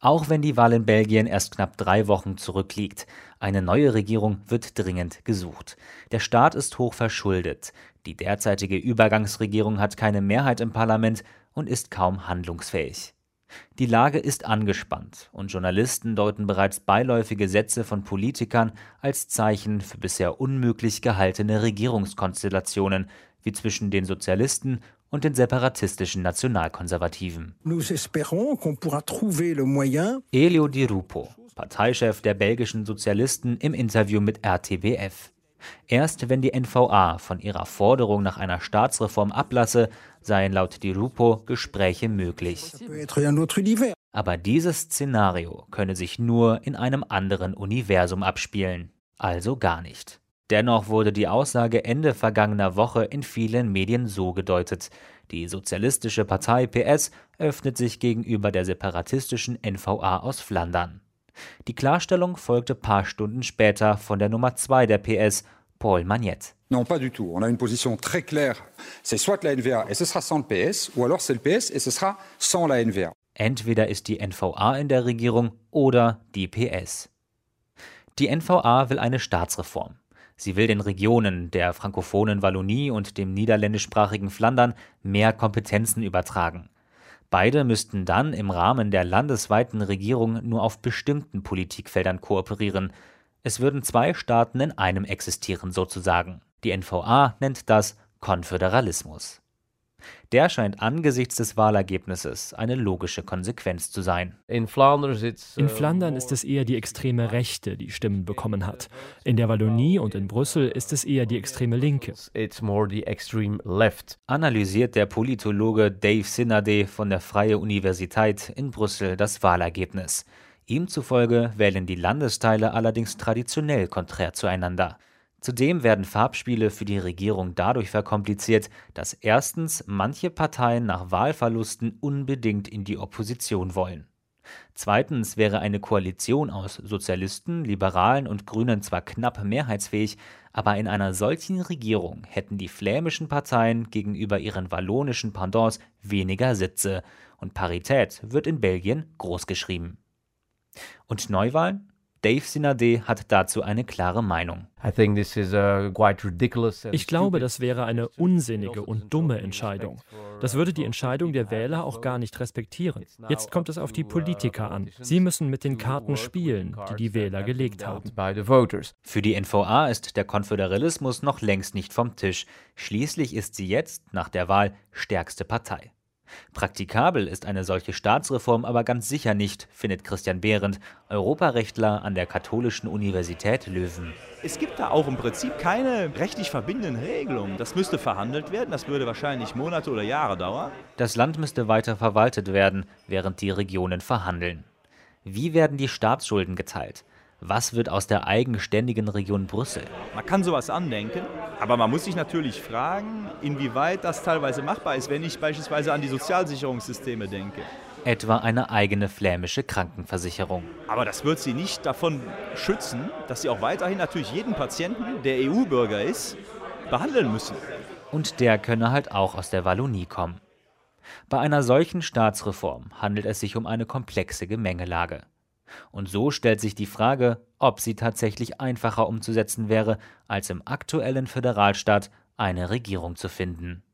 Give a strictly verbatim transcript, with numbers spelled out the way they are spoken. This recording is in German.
Auch wenn die Wahl in Belgien erst knapp drei Wochen zurückliegt. Eine neue Regierung wird dringend gesucht. Der Staat ist hoch verschuldet. Die derzeitige Übergangsregierung hat keine Mehrheit im Parlament und ist kaum handlungsfähig. Die Lage ist angespannt und Journalisten deuten bereits beiläufige Sätze von Politikern als Zeichen für bisher unmöglich gehaltene Regierungskonstellationen, wie zwischen den Sozialisten und den separatistischen Nationalkonservativen. Elio Di Rupo, Parteichef der belgischen Sozialisten, im Interview mit R T B F. Erst wenn die N V A von ihrer Forderung nach einer Staatsreform ablasse, seien laut Di Rupo Gespräche möglich. Aber dieses Szenario könne sich nur in einem anderen Universum abspielen, also gar nicht. Dennoch wurde die Aussage Ende vergangener Woche in vielen Medien so gedeutet: Die sozialistische Partei P S öffnet sich gegenüber der separatistischen N V A aus Flandern. Die Klarstellung folgte paar Stunden später von der Nummer zwei der P S, Paul Magnette. Non, pas du tout. On a une position très claire. C'est soit la N V A et ce sera sans le P S, ou alors c'est le P S et ce sera sans la N V A. Entweder ist die N V A in der Regierung oder die P S. Die N V A will eine Staatsreform. Sie will den Regionen der frankophonen Wallonie und dem niederländischsprachigen Flandern mehr Kompetenzen übertragen. Beide müssten dann im Rahmen der landesweiten Regierung nur auf bestimmten Politikfeldern kooperieren. Es würden zwei Staaten in einem existieren sozusagen. Die N V A nennt das Konföderalismus. Der scheint angesichts des Wahlergebnisses eine logische Konsequenz zu sein. In Flandern ist es eher die extreme Rechte, die Stimmen bekommen hat. In der Wallonie und in Brüssel ist es eher die extreme Linke. Analysiert der Politologe Dave Sinnadé von der Freie Universiteit in Brüssel das Wahlergebnis. Ihm zufolge wählen die Landesteile allerdings traditionell konträr zueinander. Zudem werden Farbspiele für die Regierung dadurch verkompliziert, dass erstens manche Parteien nach Wahlverlusten unbedingt in die Opposition wollen. Zweitens wäre eine Koalition aus Sozialisten, Liberalen und Grünen zwar knapp mehrheitsfähig, aber in einer solchen Regierung hätten die flämischen Parteien gegenüber ihren wallonischen Pendants weniger Sitze und Parität wird in Belgien großgeschrieben. Und Neuwahlen? Dave Sinnadé hat dazu eine klare Meinung. Ich glaube, das wäre eine unsinnige und dumme Entscheidung. Das würde die Entscheidung der Wähler auch gar nicht respektieren. Jetzt kommt es auf die Politiker an. Sie müssen mit den Karten spielen, die die Wähler gelegt haben. Für die N V A ist der Konföderalismus noch längst nicht vom Tisch. Schließlich ist sie jetzt, nach der Wahl, stärkste Partei. Praktikabel ist eine solche Staatsreform aber ganz sicher nicht, findet Christian Behrendt, Europarechtler an der Katholischen Universität Löwen. Es gibt da auch im Prinzip keine rechtlich verbindenden Regelungen. Das müsste verhandelt werden, das würde wahrscheinlich Monate oder Jahre dauern. Das Land müsste weiter verwaltet werden, während die Regionen verhandeln. Wie werden die Staatsschulden geteilt? Was wird aus der eigenständigen Region Brüssel? Man kann sowas andenken, aber man muss sich natürlich fragen, inwieweit das teilweise machbar ist, wenn ich beispielsweise an die Sozialsicherungssysteme denke. Etwa eine eigene flämische Krankenversicherung. Aber das wird sie nicht davon schützen, dass sie auch weiterhin natürlich jeden Patienten, der E U-Bürger ist, behandeln müssen. Und der könne halt auch aus der Wallonie kommen. Bei einer solchen Staatsreform handelt es sich um eine komplexe Gemengelage. Und so stellt sich die Frage, ob sie tatsächlich einfacher umzusetzen wäre, als im aktuellen Föderalstaat eine Regierung zu finden.